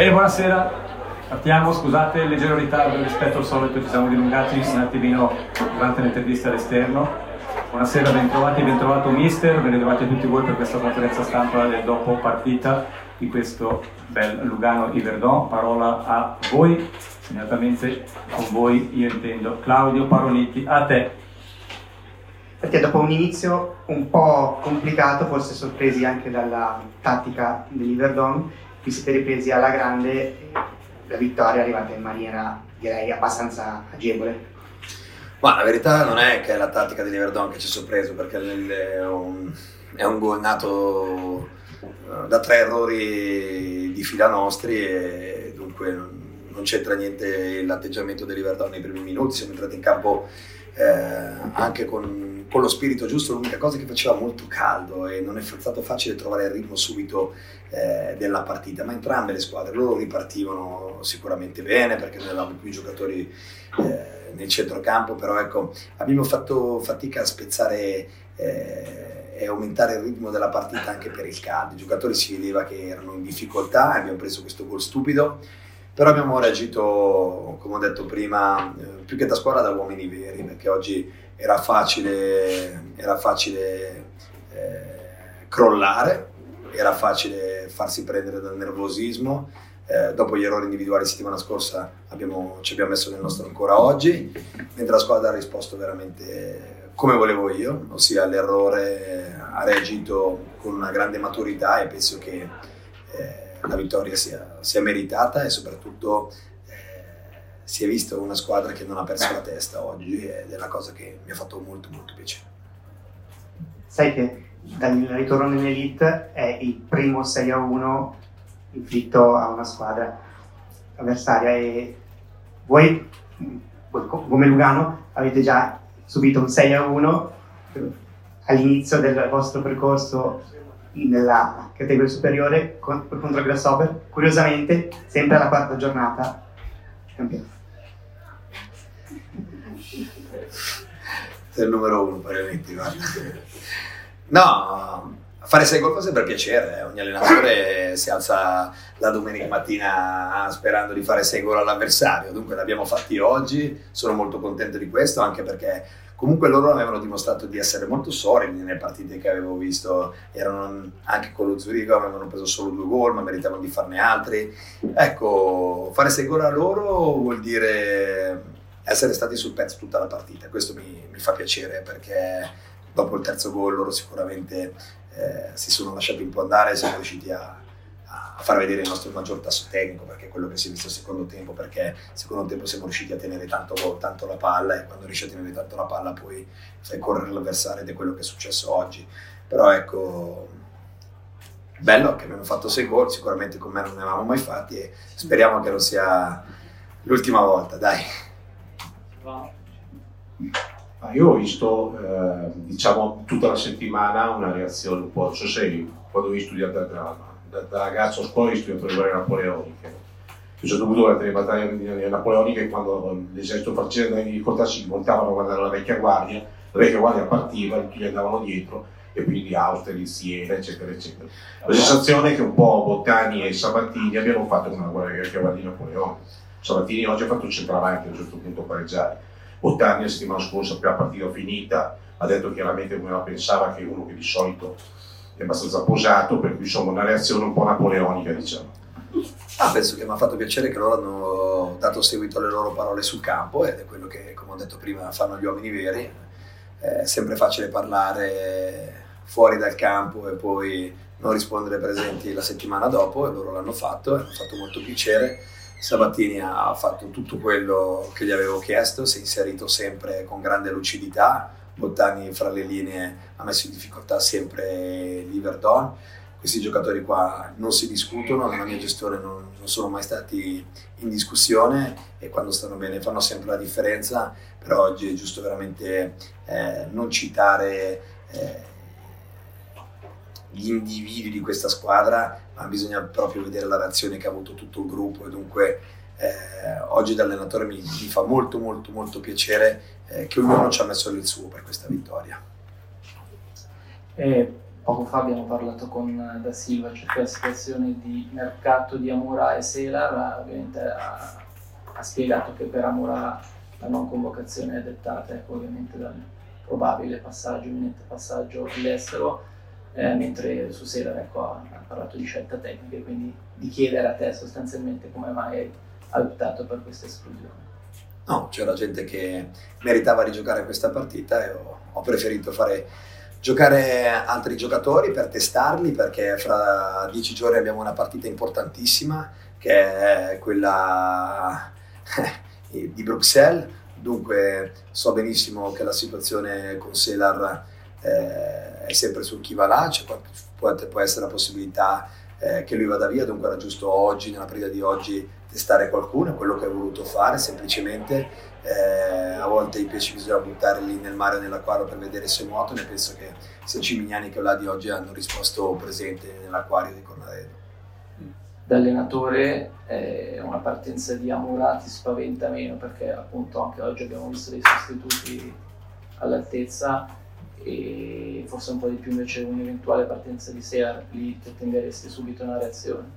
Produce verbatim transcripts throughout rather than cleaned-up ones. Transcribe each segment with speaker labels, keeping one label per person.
Speaker 1: Bene, buonasera. Partiamo, scusate il leggero ritardo rispetto al solito, ci siamo dilungati un attimino durante l'intervista all'esterno. Buonasera, bentrovati, bentrovato mister, ben ritrovati tutti voi per questa conferenza stampa del dopo partita di questo bel Lugano-Yverdon. Parola a voi, segnatamente con voi io intendo Claudio Paroliti, a te.
Speaker 2: Perché dopo un inizio un po' complicato, forse sorpresi anche dalla tattica dell'Yverdon, vi siete ripresi alla grande e la vittoria è arrivata in maniera, direi, abbastanza agevole.
Speaker 3: Ma la verità non è che è la tattica dell'Yverdon che ci ha sorpreso, perché è un, è un gol nato da tre errori di fila nostri e dunque non c'entra niente l'atteggiamento dell'Yverdon nei primi minuti. Siamo entrati in campo eh, anche con, con lo spirito giusto. L'unica cosa è che faceva molto caldo e non è stato facile trovare il ritmo subito eh, della partita, ma entrambe le squadre loro ripartivano sicuramente bene perché noi avevamo più giocatori eh, nel centrocampo, però ecco, abbiamo fatto fatica a spezzare eh, e aumentare il ritmo della partita anche per il caldo. I giocatori si vedeva che erano in difficoltà e abbiamo preso questo gol stupido, però abbiamo reagito, come ho detto prima, eh, più che da squadra, da uomini veri, perché oggi era facile, era facile eh, crollare, era facile farsi prendere dal nervosismo. Eh, dopo gli errori individuali settimana scorsa abbiamo, ci abbiamo messo nel nostro ancora oggi, mentre la squadra ha risposto veramente come volevo io, ossia l'errore ha reagito con una grande maturità e penso che eh, la vittoria sia, sia meritata e soprattutto eh, si è vista una squadra che non ha perso la testa oggi ed è la cosa che mi ha fatto molto molto piacere.
Speaker 2: Sai che dal ritorno nell'Elite è il primo sei a uno inflitto a una squadra avversaria e voi, come Lugano, avete già subito un sei a uno all'inizio del vostro percorso nella categoria superiore contro il Grasshopper, curiosamente sempre alla quarta giornata campione.
Speaker 3: Sei il numero uno, Paroliti, guarda. No, fare sei gol fa sempre piacere, eh. Ogni allenatore si alza la domenica mattina sperando di fare sei gol all'avversario, dunque ne abbiamo fatti oggi, sono molto contento di questo, anche perché comunque loro avevano dimostrato di essere molto solidi nelle partite che avevo visto, erano anche con lo Zurigo, avevano preso solo due gol ma meritavano di farne altri. Ecco, fare sei gol a loro vuol dire essere stati sul pezzo tutta la partita, questo mi, mi fa piacere perché dopo il terzo gol loro sicuramente eh, si sono lasciati un po' andare e siamo riusciti a, a far vedere il nostro maggior tasso tecnico, perché è quello che si è visto al secondo tempo, perché al secondo tempo siamo riusciti a tenere tanto, tanto la palla e quando riesci a tenere tanto la palla poi fai correre l'avversario ed è quello che è successo oggi. Però ecco, bello che abbiamo fatto sei gol, sicuramente con me non ne avevamo mai fatti e speriamo che non sia l'ultima volta, dai.
Speaker 4: Io ho visto eh, diciamo tutta la settimana una reazione un po', non so se quando ho studiato da, da, da, da ragazzo a scuola ho studiato le guerre napoleoniche. A un certo punto durante le battaglie napoleoniche, quando l'esercito francese andava in difficoltà si montavano a guardare la vecchia guardia, la vecchia guardia partiva e tutti gli andavano dietro, e quindi Austerlitz, Siena, eccetera eccetera. La sensazione è che un po' Bottani e Sabatini abbiano fatto una guerra vecchia guardia napoleonica. Sabatini oggi ha fatto il centravanti a un certo punto pareggiare. Bottani la settimana scorsa, appena la partita finita, ha detto chiaramente come la pensava, che è uno che di solito è abbastanza posato, per cui insomma una reazione un po' napoleonica, diciamo.
Speaker 3: Ah, penso che mi ha fatto piacere che loro hanno dato seguito alle loro parole sul campo ed è quello che, come ho detto prima, fanno gli uomini veri. È sempre facile parlare fuori dal campo e poi non rispondere presenti la settimana dopo, e loro l'hanno fatto e hanno fatto molto piacere. Sabatini ha fatto tutto quello che gli avevo chiesto, si è inserito sempre con grande lucidità. Bottani fra le linee ha messo in difficoltà sempre l'Yverdon. Questi giocatori qua non si discutono, nella mia gestione non, non sono mai stati in discussione e quando stanno bene fanno sempre la differenza, però oggi è giusto veramente eh, non citare eh, gli individui di questa squadra, ma bisogna proprio vedere la reazione che ha avuto tutto il gruppo e dunque eh, oggi da allenatore mi, mi fa molto molto molto piacere eh, che ognuno ci ha messo il suo per questa vittoria.
Speaker 1: Eh,
Speaker 5: Poco fa abbiamo parlato con Da Silva circa la situazione di mercato di Amoura e Selar. Ovviamente ha, ha spiegato che per Amoura la non convocazione è dettata ecco, ovviamente dal probabile passaggio, imminente passaggio all'estero, eh, mentre su Selar ecco, ha, ha parlato di scelta tecnica, quindi di chiedere a te sostanzialmente come mai hai optato per questa esclusione.
Speaker 3: No, c'era gente che meritava di giocare questa partita e ho, ho preferito fare giocare altri giocatori per testarli, perché fra dieci giorni abbiamo una partita importantissima che è quella di Bruxelles. Dunque so benissimo che la situazione con Selar eh, è sempre sul chi va là, cioè, può, può essere la possibilità eh, che lui vada via, dunque era giusto oggi, nella partita di oggi, testare qualcuno, è quello che ho voluto fare semplicemente. Eh, a volte i pesci bisogna buttare lì nel mare o nell'acquario per vedere se nuotano, e penso che sia Cimignani che là di oggi hanno risposto presente nell'acquario di Cornaredo.
Speaker 5: Da allenatore eh, una partenza di Amoura ti spaventa meno, perché appunto anche oggi abbiamo visto dei sostituti all'altezza, e forse un po' di più invece un'eventuale partenza di Selar, lì ti attenderesti subito una reazione?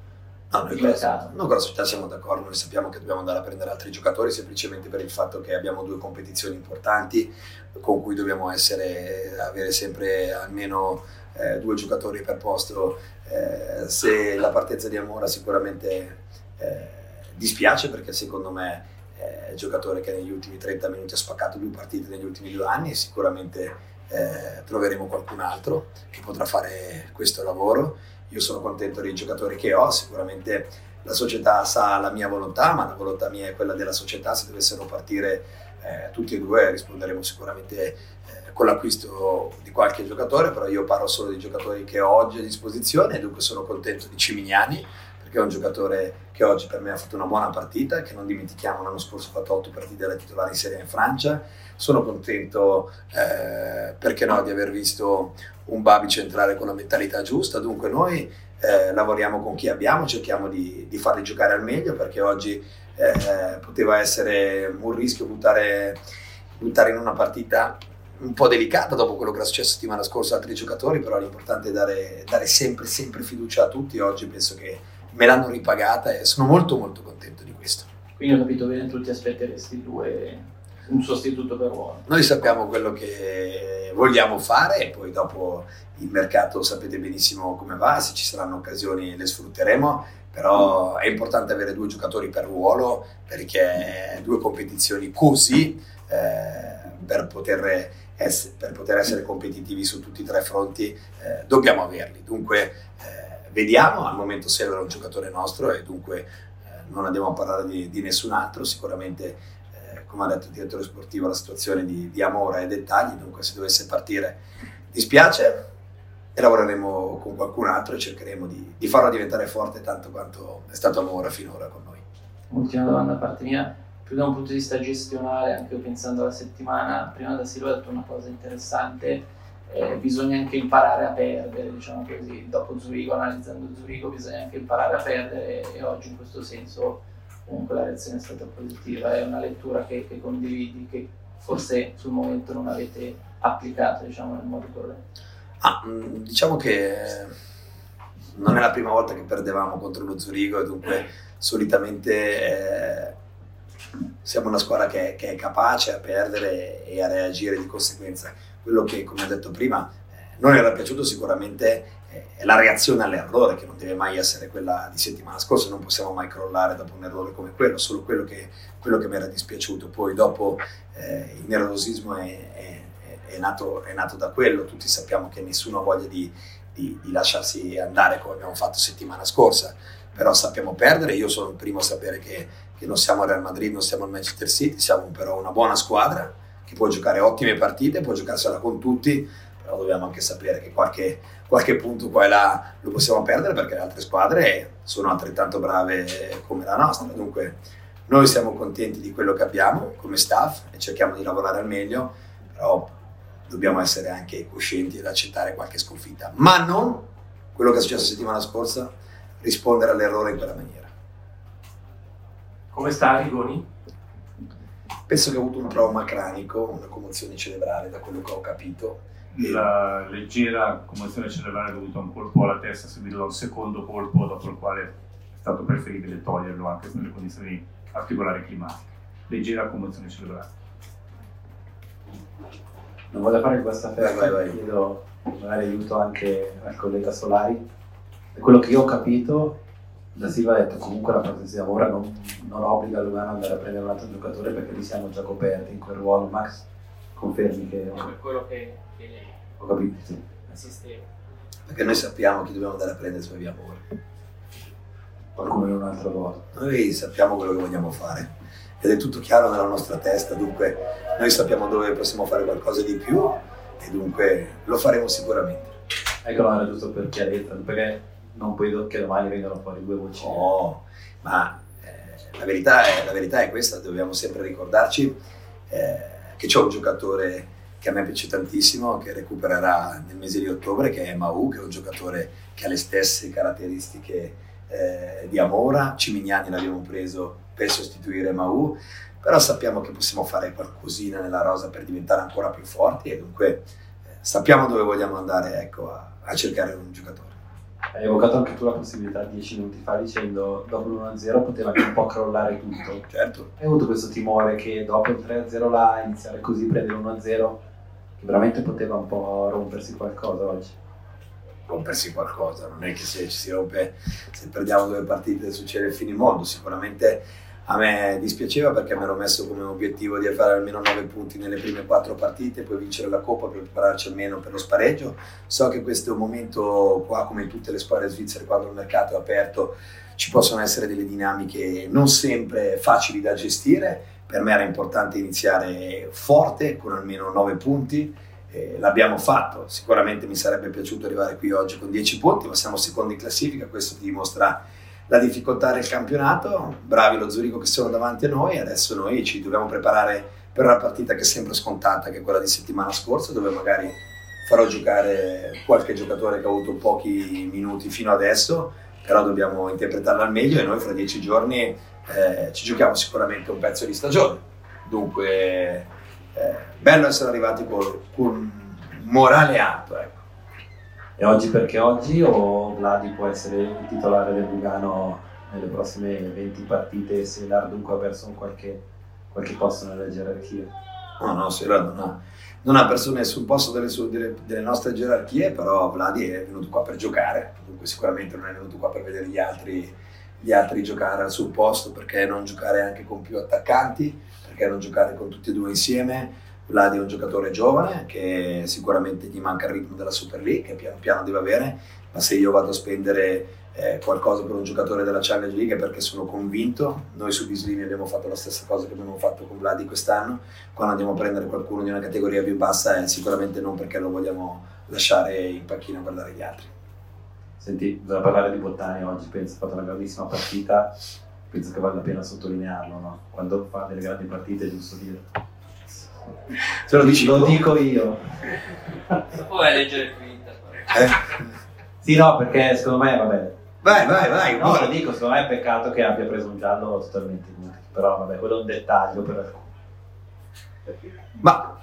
Speaker 3: No, noi con, la, noi con la società siamo d'accordo, noi sappiamo che dobbiamo andare a prendere altri giocatori semplicemente per il fatto che abbiamo due competizioni importanti con cui dobbiamo essere, avere sempre almeno eh, due giocatori per posto. Eh, se la partenza di Amoura sicuramente eh, dispiace, perché secondo me è un giocatore che negli ultimi trenta minuti ha spaccato due partite negli ultimi due anni, e sicuramente eh, troveremo qualcun altro che potrà fare questo lavoro. Io sono contento dei giocatori che ho, sicuramente la società sa la mia volontà, ma la volontà mia è quella della società. Se dovessero partire eh, tutti e due risponderemo sicuramente eh, con l'acquisto di qualche giocatore, però io parlo solo di giocatori che ho oggi a disposizione, e dunque sono contento di Cimignani, perché è un giocatore che oggi per me ha fatto una buona partita, che non dimentichiamo l'anno scorso ha fatto otto partite da titolare in Serie A in Francia. Sono contento eh, perché no, di aver visto un Babic entrare con la mentalità giusta. Dunque noi eh, lavoriamo con chi abbiamo, cerchiamo di, di farli giocare al meglio, perché oggi eh, poteva essere un rischio buttare, buttare in una partita un po' delicata dopo quello che era successo settimana scorsa a altri giocatori, però l'importante è dare, dare sempre, sempre fiducia a tutti. Oggi penso che me l'hanno ripagata e sono molto molto contento di questo.
Speaker 5: Quindi ho capito bene, tu ti aspetteresti due, un sostituto per ruolo.
Speaker 3: Noi sappiamo quello che vogliamo fare, e poi dopo il mercato sapete benissimo come va, se ci saranno occasioni le sfrutteremo, però è importante avere due giocatori per ruolo, perché due competizioni così eh, per poter essere, per poter essere competitivi su tutti e tre i fronti eh, dobbiamo averli. Dunque eh, vediamo, al momento Selar è un giocatore nostro, e dunque eh, non andiamo a parlare di, di nessun altro. Sicuramente come ha detto il direttore sportivo, la situazione di, di Amoura e dettagli, dunque se dovesse partire dispiace, e lavoreremo con qualcun altro e cercheremo di, di farlo diventare forte tanto quanto è stato Amoura finora con noi.
Speaker 5: Ultima domanda da parte mia, più da un punto di vista gestionale, anche pensando alla settimana, prima Da Silva ha detto una cosa interessante, eh, bisogna anche imparare a perdere, diciamo così, dopo Zurigo, analizzando Zurigo, bisogna anche imparare a perdere, e oggi in questo senso comunque la reazione è stata positiva. È una lettura che, che condividi, che forse sul momento non avete applicato, diciamo, nel modo corretto?
Speaker 3: Ah, diciamo che non è la prima volta che perdevamo contro lo Zurigo, e dunque solitamente eh, siamo una squadra che, che è capace a perdere e a reagire di conseguenza. Quello che, come ho detto prima, eh, non era piaciuto sicuramente è la reazione all'errore, che non deve mai essere quella di settimana scorsa. Non possiamo mai crollare dopo un errore come quello, solo quello che, quello che mi era dispiaciuto. Poi dopo eh, il nervosismo è, è, è, nato, è nato da quello. Tutti sappiamo che nessuno ha voglia di, di, di lasciarsi andare come abbiamo fatto settimana scorsa, però sappiamo perdere. Io sono il primo a sapere che, che non siamo il Real Madrid, non siamo il Manchester City, siamo però una buona squadra che può giocare ottime partite, può giocarsela con tutti, però dobbiamo anche sapere che qualche, qualche punto qua e là lo possiamo perdere, perché le altre squadre sono altrettanto brave come la nostra. Dunque noi siamo contenti di quello che abbiamo come staff e cerchiamo di lavorare al meglio, però dobbiamo essere anche coscienti ed accettare qualche sconfitta, ma non quello che è successo la settimana scorsa, rispondere all'errore in quella maniera.
Speaker 1: Come sta Rigoni?
Speaker 3: Penso che ha avuto un trauma cranico, una commozione cerebrale, da quello che ho capito,
Speaker 1: la leggera commozione cerebrale dovuta a un colpo alla testa seguito da un secondo colpo, dopo il quale è stato preferibile toglierlo anche nelle condizioni particolari climatiche. Leggera commozione cerebrale.
Speaker 6: Non voglio fare questa festa,
Speaker 3: vai, vai.
Speaker 6: chiedo magari aiuto anche al collega Solari. Da quello che io ho capito, Da Silva ha detto comunque la partenza di Amora non, non obbliga Lugano ad andare a prendere un altro giocatore perché lì siamo già coperti in quel ruolo. Max, confermi che...
Speaker 5: No, per quello che, che
Speaker 6: ho capito, sì.
Speaker 5: assisteva.
Speaker 3: Perché noi sappiamo chi dobbiamo andare a prendere se abbiamo Amora.
Speaker 6: Qualcuno in un altro ruolo.
Speaker 3: Noi sappiamo quello che vogliamo fare ed è tutto chiaro nella nostra testa, dunque noi sappiamo dove possiamo fare qualcosa di più e dunque lo faremo sicuramente.
Speaker 6: Ecco, non era giusto per chiarezza, perché non puoi che domani vengano fuori due voci.
Speaker 3: No, ma eh, la, verità è, la verità è questa, dobbiamo sempre ricordarci eh, che c'è un giocatore che a me piace tantissimo, che recupererà nel mese di ottobre, che è Mahou, che è un giocatore che ha le stesse caratteristiche eh, di Amora. Cimignani l'abbiamo preso per sostituire Mahou, però sappiamo che possiamo fare qualcosina nella rosa per diventare ancora più forti e dunque eh, sappiamo dove vogliamo andare, ecco, a, a cercare un giocatore.
Speaker 6: Hai evocato anche tu la possibilità dieci minuti fa dicendo dopo l'uno a zero poteva anche un po' crollare tutto.
Speaker 3: Certo.
Speaker 6: Hai avuto questo timore che dopo il tre a zero là iniziare così, prendere uno a zero, che veramente poteva un po' rompersi qualcosa oggi?
Speaker 3: Rompersi qualcosa, non è che se ci si rompe, se perdiamo due partite succede il finimondo. Sicuramente a me dispiaceva perché mi ero messo come obiettivo di fare almeno nove punti nelle prime quattro partite, poi vincere la Coppa per prepararci almeno per lo spareggio. So che questo è un momento qua, come in tutte le squadre svizzere, quando il mercato è aperto ci possono essere delle dinamiche non sempre facili da gestire. Per me era importante iniziare forte con almeno nove punti, eh, l'abbiamo fatto. Sicuramente mi sarebbe piaciuto arrivare qui oggi con dieci punti, ma siamo secondi in classifica, questo ti dimostra la difficoltà del campionato. Bravi lo Zurigo che sono davanti a noi, adesso noi ci dobbiamo preparare per una partita che è sempre scontata, che è quella di settimana scorsa, dove magari farò giocare qualche giocatore che ha avuto pochi minuti fino adesso, però dobbiamo interpretarla al meglio e noi fra dieci giorni eh, ci giochiamo sicuramente un pezzo di stagione. Dunque eh, bello essere arrivati con, con morale alto, ecco.
Speaker 6: E oggi perché oggi o Vladi può essere il titolare del Lugano nelle prossime venti partite se l'Ardunco ha perso qualche, qualche posto nella gerarchia?
Speaker 3: No, no, Sera non ha, non ha perso nessun posto delle, sue, delle, delle nostre gerarchie, però Vladi è venuto qua per giocare, dunque sicuramente non è venuto qua per vedere gli altri, gli altri giocare al suo posto. Perché non giocare anche con più attaccanti, perché non giocare con tutti e due insieme. Vladi è un giocatore giovane che sicuramente gli manca il ritmo della Super League, che piano piano deve avere, ma se io vado a spendere eh, qualcosa per un giocatore della Challenge League è perché sono convinto. Noi su Bislimi abbiamo fatto la stessa cosa che abbiamo fatto con Vladi quest'anno. Quando andiamo a prendere qualcuno di una categoria più bassa è sicuramente non perché lo vogliamo lasciare in panchina a guardare gli altri.
Speaker 6: Senti, bisogna parlare di Bottani oggi, penso ha fatto una grandissima partita, penso che vale la pena sottolinearlo, no? Quando fa delle grandi partite è giusto dire.
Speaker 3: Se lo dici
Speaker 6: lo
Speaker 3: tu?
Speaker 6: dico io.
Speaker 5: Dopo vai a leggere il Twitter.
Speaker 3: Eh?
Speaker 6: Sì, no, perché secondo me, vabbè.
Speaker 3: Vai, vai, vai.
Speaker 6: No, lo dico, secondo me è peccato che abbia preso un giallo totalmente inutile. Però vabbè, quello è un dettaglio per alcuni.
Speaker 3: Ma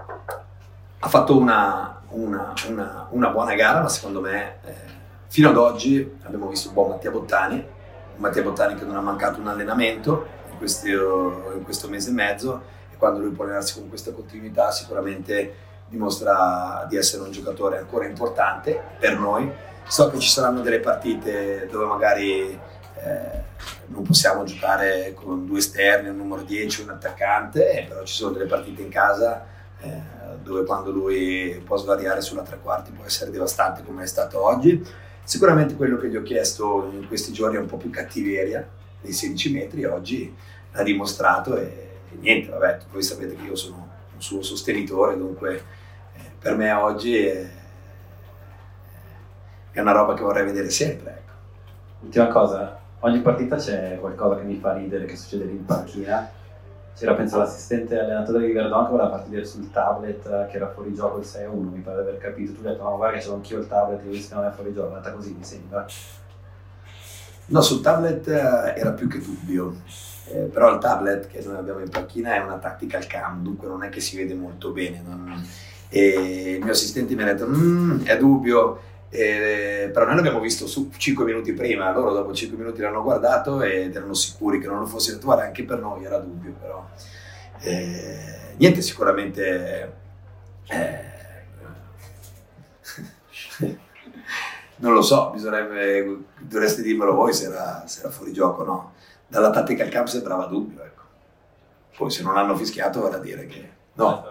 Speaker 3: ha fatto una, una, una, una buona gara, ma secondo me eh, fino ad oggi abbiamo visto un buon Mattia Bottani, un Mattia Bottani che non ha mancato un allenamento in questo, in questo mese e mezzo, e quando lui può allenarsi con questa continuità sicuramente dimostra di essere un giocatore ancora importante per noi. So che ci saranno delle partite dove magari eh, non possiamo giocare con due esterni, un numero dieci, un attaccante, però ci sono delle partite in casa eh, dove quando lui può svariare sulla tre quarti può essere devastante come è stato oggi. Sicuramente quello che gli ho chiesto in questi giorni è un po' più cattiveria dei sedici metri, oggi l'ha dimostrato e, e niente, vabbè, voi sapete che io sono un suo sostenitore, dunque eh, per me oggi è, è una roba che vorrei vedere sempre, ecco.
Speaker 6: Ultima cosa, ogni partita c'è qualcosa che mi fa ridere che succede lì in panchina. C'era, penso, l'assistente allenatore di Verdon che voleva far vedere sul tablet che era fuori gioco il sei a uno, mi pare di aver capito. Tu hai detto, no, guarda che c'è anch'io il tablet e io visto che non è fuori gioco, è andata così, mi sembra.
Speaker 3: No, sul tablet era più che dubbio, eh, però il tablet che noi abbiamo in panchina è una tactical cam, dunque non è che si vede molto bene, non, e il mio assistente mi ha detto mmm, è dubbio, eh, però noi l'abbiamo visto su cinque minuti prima, loro dopo cinque minuti l'hanno guardato ed erano sicuri che non lo fosse attuare, anche per noi era dubbio, però eh, niente, sicuramente eh, non lo so, bisognerebbe, dovreste dirmelo voi se era, se era fuori gioco o no. Dalla tattica al campo sembrava dubbio, ecco. Poi se non hanno fischiato vorrà dire che no.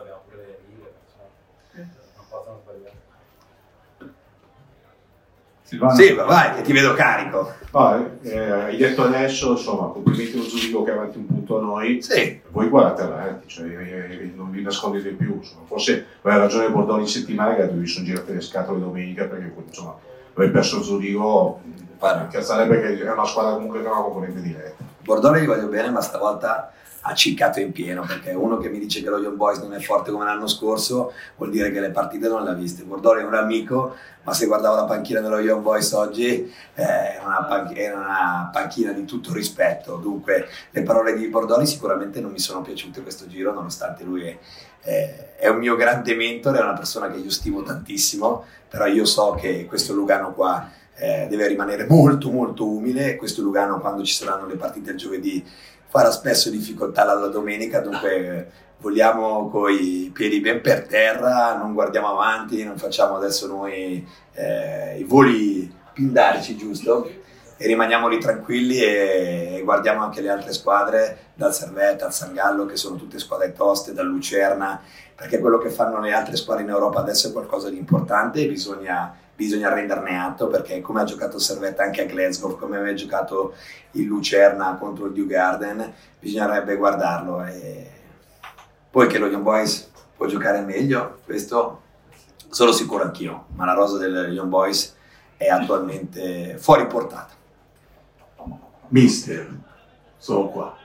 Speaker 1: Silvano.
Speaker 3: Sì, ma vai, che ti vedo carico.
Speaker 4: No, eh, hai detto adesso, insomma, complimenti allo Zurigo che è avanti un punto a noi.
Speaker 3: Sì.
Speaker 4: Voi guardate avanti, cioè, eh, non vi nascondete più. Insomma. Forse aveva ragione Bordoni in settimana che vi sono girate le scatole domenica perché insomma, aver perso Zurigo, scherzare perché è una squadra comunque che ha una componente diretta.
Speaker 3: Bordoni gli voglio bene, ma stavolta ha ciccato in pieno, perché uno che mi dice che lo Young Boys non è forte come l'anno scorso vuol dire che le partite non le ha viste. Bordoni è un amico, ma se guardavo la panchina dello Young Boys oggi eh, era, una panchina, era una panchina di tutto rispetto. Dunque le parole di Bordoni sicuramente non mi sono piaciute questo giro, nonostante lui è, è, è un mio grande mentore, è una persona che io stimo tantissimo, però io so che questo Lugano qua eh, deve rimanere molto molto umile. Questo Lugano, quando ci saranno le partite il giovedì, farà spesso difficoltà la domenica, dunque vogliamo coi piedi ben per terra, non guardiamo avanti, non facciamo adesso noi eh, i voli pindarici, giusto? E rimaniamo lì tranquilli e guardiamo anche le altre squadre, dal Servette al San Gallo, che sono tutte squadre toste, dal Lucerna, perché quello che fanno le altre squadre in Europa adesso è qualcosa di importante e bisogna... bisogna renderne atto, perché come ha giocato il Servette anche a Glasgow, come aveva giocato il Lucerna contro il Djurgården, bisognerebbe guardarlo. E poi che lo Young Boys può giocare meglio, questo sono sicuro anch'io, ma la rosa del Young Boys è attualmente fuori portata.
Speaker 7: Mister, sono qua.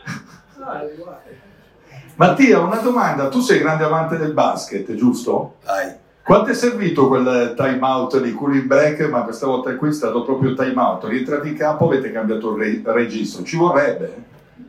Speaker 7: Mattia, una domanda, tu sei grande amante del basket, giusto?
Speaker 3: Vai.
Speaker 7: Quanto è servito quel time out di cooling break, ma questa volta qui è stato proprio time out, rientrati in campo, avete cambiato il re- registro, ci vorrebbe?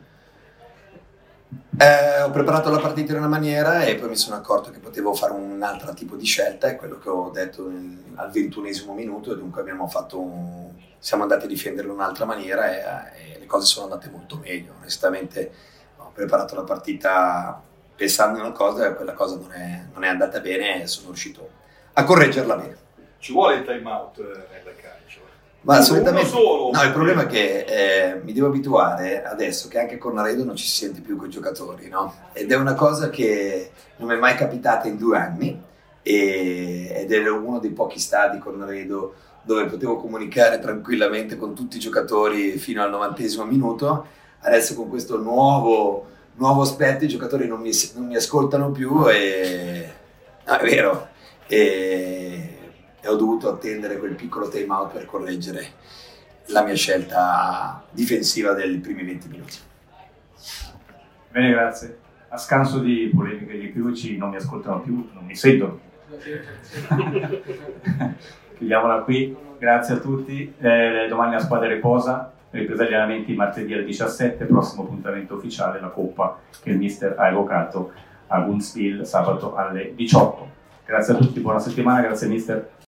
Speaker 3: Eh, ho preparato la partita in una maniera e poi mi sono accorto che potevo fare un altro tipo di scelta, è quello che ho detto nel, al ventunesimo minuto, e dunque abbiamo fatto un, siamo andati a difenderlo in un'altra maniera e, e le cose sono andate molto meglio. Onestamente ho preparato la partita pensando in una cosa e quella cosa non è, non è andata bene e sono riuscito a correggerla bene.
Speaker 7: Ci vuole il time out nel calcio?
Speaker 3: Ma assolutamente
Speaker 7: solo,
Speaker 3: no, il problema è che eh, mi devo abituare adesso che anche con Naredo non ci si sente più con i giocatori, no? Ed è una cosa che non mi è mai capitata in due anni e, ed era uno dei pochi stadi con Naredo dove potevo comunicare tranquillamente con tutti i giocatori fino al novantesimo minuto. Adesso con questo nuovo nuovo aspetto i giocatori non mi, non mi ascoltano più e no, è vero e, e ho dovuto attendere quel piccolo time out per correggere la mia scelta difensiva dei primi venti minuti.
Speaker 1: Bene, grazie. A scanso di polemiche di equivoci, non mi ascoltano più, non mi sentono. Chiudiamola qui, grazie a tutti. Eh, domani la squadra riposa, ripresa gli allenamenti martedì alle diciassette, prossimo appuntamento ufficiale, la Coppa che il mister ha evocato a Gunspiel sabato alle diciotto. Grazie a tutti, buona settimana, grazie mister.